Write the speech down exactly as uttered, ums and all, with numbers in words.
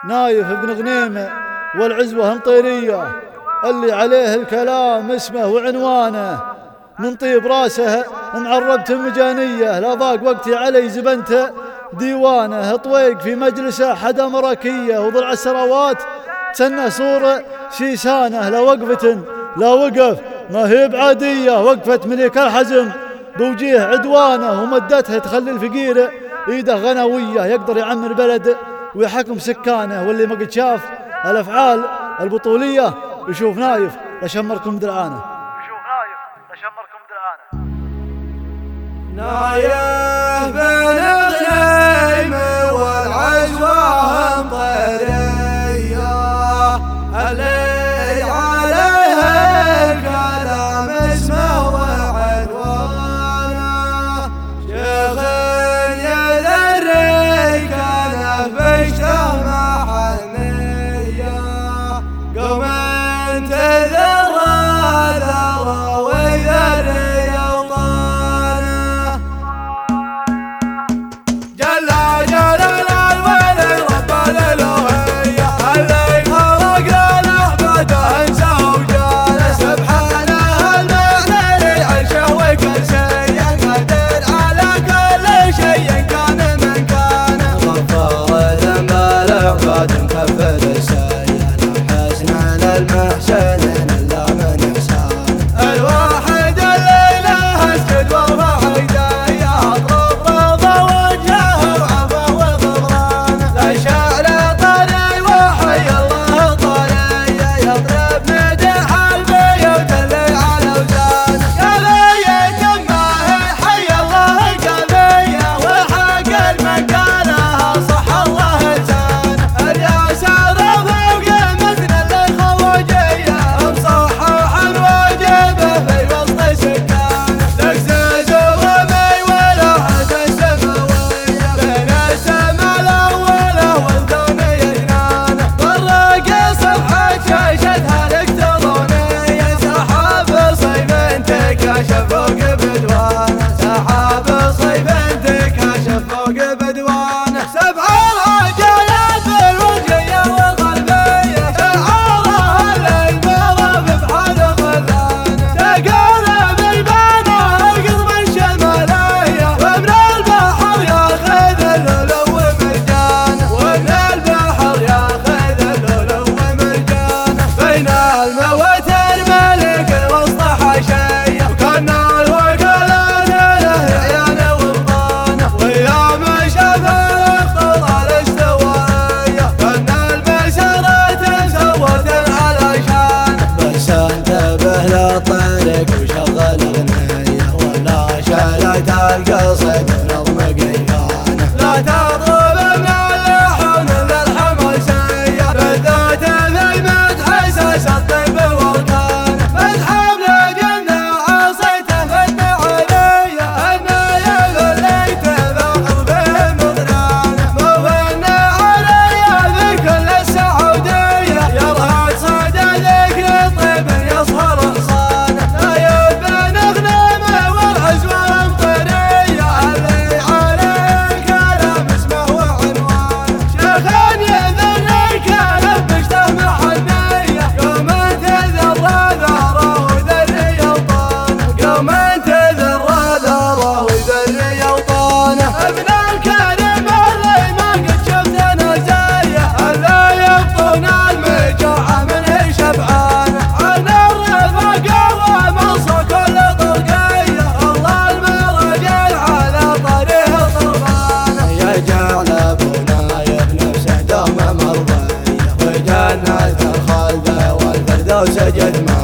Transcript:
نايف بن غنيمة والعزوة مطيرية، اللي عليه الكلام اسمه وعنوانه، من طيب راسه معربت مجانية، لا ضاق وقتي علي زبنت ديوانه، طويق في مجلسه حدا مراكية، وضلع السراوات تسنى صورة شيشانه، لا وقفة لا وقف ما هي بعادية، وقفة ملك الحزم بوجيه عدوانه، ومدتها تخلي الفقير ايده غنوية، يقدر يعمر بلد ويحكم سكانه، واللي ما قد شاف الافعال البطولية يشوف نايف لشمركم درعانه. يشوف نايف لشمركم درعانه. نايف بن غنيمة والعزوة مطيرية، اللي عليه الكلام اسمه وعنوانه، شيخ يذري كان بيشته محنية، قوم تذر ذره ويذري اوطانه، جل جلاله الولي رب الالوهيه، اللي خلق لحظته انسى وجاله، سبحانه المعنى لعرشه وكرسيه، قادر على كل شيء كان من كانه، غفار ذنب العباد مكفل السيئة، حسنا للمحسنين الا من احسانه، الواحد اللي له اسجد وارفع يديه، اطرب رضا وجهه وعفو وغفرانه، لا شعر طري وحي الله طريه، يضرب مدح البيوت اللي على وزانه، قضية امه حي الله قضية، وحق المكانه صح الله لسانه، الياسر فوق مزن للخوجيه، مصحح الواجبه في وسط سكانه، تقزز ورمي وله السماويه، بين السما الاوله والثاني جنانه، طرق صفحه شاشتها الالكترونيه، سحاب صيف تكاشف فوق بدوانه، سحاب صيف تكاشف فوق بدوانه، سبع رجايات بالوجهيه والقلبيه، شعارها للمغرب بحال خذانه، تقارب البانه القضب الشماليه، ومن البحر ياخذ اللؤلؤ ومرجانه، ومن البحر ياخذ اللؤلؤ ومرجانه، بين الموت الملك الوسط حاشيه، وكان الوكالات له عيانه وبطانه، وايام شاف الخطوط الاستوائيه، كان البشرة سوت علشانه، بس انتبه للطريق وشغل اغنيه، ولا شالت القصيد نظم قيانه، لا تطلب من اللحون للحماسيه، بالذات في المدح اساس الطيب واركانه، مدح بلجنه عصيته في المعانيه، النايف اللي تفاخر به مضرانه، مو انه علي في كل السعوديه، يرهد صدى ذكر طيب يصهر اغصانه، نايف بن غنيمة والعزوة مطيرية، اللي عليه الكلام اسمه وعنوانه، شيخ يذري كان بيشته محنية، يوم تذر ذره ويذري اوطانه، يوم تذر ذره ويذري اوطانه، ابن الكريم اللي ما قد شفت نزايه، الا يبطون المجاعة منه شبعانه، عن الرفاق ومنصى كل طرقيه، الله المرجل على طريق طربانه، يجعل ابو نايف نفسه دوم مرضيه، وجنة الخلد والفردوس جثمانه.